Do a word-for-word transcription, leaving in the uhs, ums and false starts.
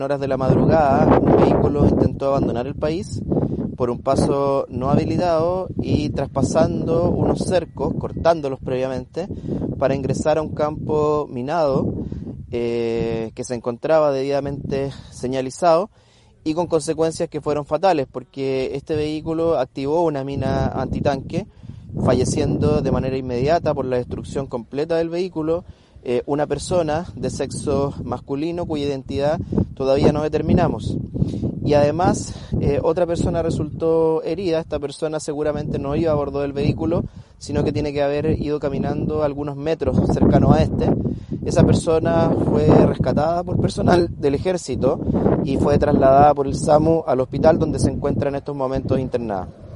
horas de la madrugada, un vehículo intentó abandonar el país por un paso no habilitado y traspasando unos cercos, cortándolos previamente, para ingresar a un campo minado eh, que se encontraba debidamente señalizado y con consecuencias que fueron fatales, porque este vehículo activó una mina antitanque, falleciendo de manera inmediata por la destrucción completa del vehículo eh, una persona de sexo masculino cuya identidad todavía no determinamos. Y además eh, otra persona resultó herida. Esta persona seguramente no iba a bordo del vehículo, sino que tiene que haber ido caminando algunos metros cercanos a este. Esa persona fue rescatada por personal del ejército y fue trasladada por el SAMU al hospital donde se encuentra en estos momentos internada.